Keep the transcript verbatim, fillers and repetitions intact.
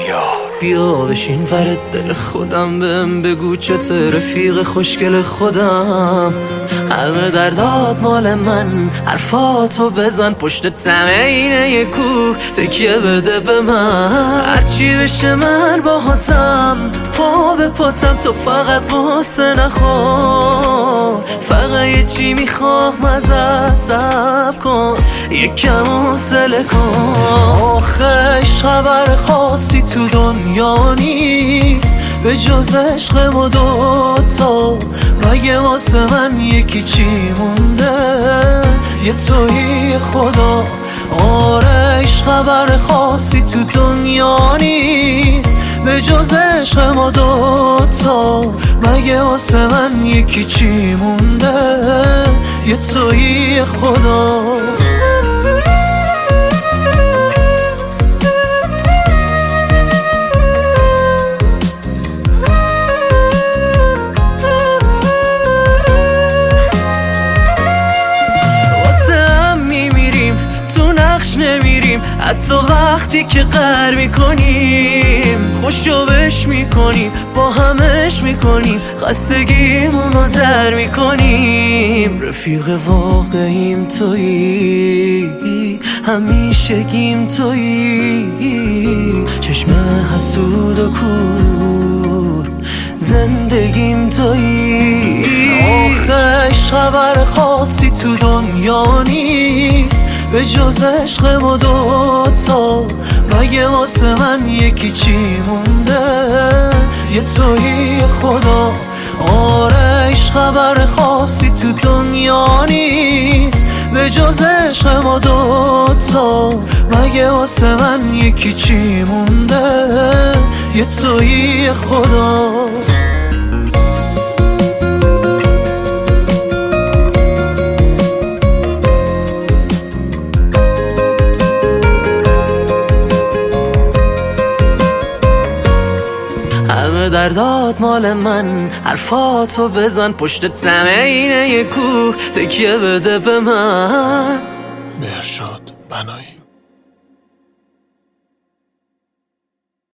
بیا بشین ورد دل خودم، بهم بگو چته رفیق خوشگل خودم. همه دردات مال من، حرفاتو بزن پشت تمینه یه کوه، تکیه بده به من. هرچی بشه من باهاتم، پا به پاتم، تو فقط قصه نخور. فقط یه چی میخوام ازت، صبر کن یکم حوصله کن. آخش خبر خاصی تو دنیا نیست به جز عشق ما دوتا، مگه واسه من یکی چی مونده؟ یه تویی خدا. آرش خبر خاصی تو دنیا نیست به جز عشق ما دوتا، مگه واسه من یکی چی مونده؟ یه تویی خدا. حتی وقتی که قهر میکنیم، خوشو بش میکنیم، با همش میکنیم، خستگیمونو در میکنیم. رفیق واقعیم تویی، همیشه گیم تویی، چشم حسود و کور، زندگیم تویی. آخش خبر خاصی تو دنیا نیست به جز عشق ما دوتا، مگه واسه من یکی چی مونده؟ یه تویی خدا. آرش خبر خاصی تو دنیا نیست به جز عشق ما دوتا، مگه واسه من یکی چی مونده؟ یه تویی خدا. همه دردات مال من، حرفاتو بزن پشت تمینه یه کوه، تکیه بده به من. مهرشاد بنایی.